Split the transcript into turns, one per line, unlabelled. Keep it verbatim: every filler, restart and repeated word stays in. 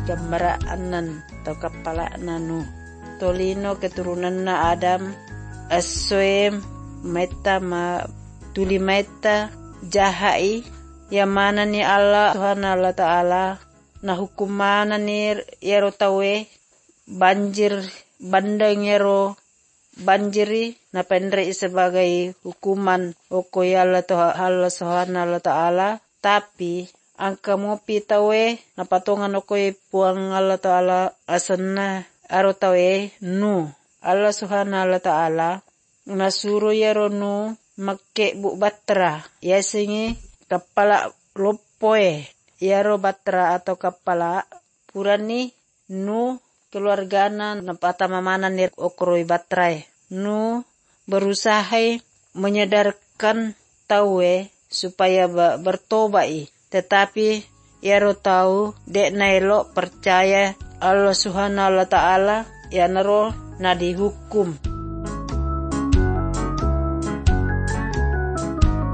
gambaraanan atau kepala nanu. Tolino keturunan na Adam, Asoem, Meta ma tuli Meta, Jahai, yang mana ni Allah Tuhan Allah Ta'ala, na hukumana ni yero tawe, banjir bandang yero banjiri, na pendere sebagai hukuman oko ya Allah Tuhan Allah Ta'ala, tapi angka mopi tawe, na patongan oko puang Allah Ta'ala asana, aro tawe nu Allah Subhanahu Allah Ta'ala nasuru yero nu make bu batra ya singi kepala lopoe yero batra atau kepala purani nu keluargana napata mamana nir okroi batrai nu berusaha menyadarkan tawe supaya bertobai, tetapi yero tahu dek nailo percaya Allah Subhanahu wa Ta'ala ya naro na dihukum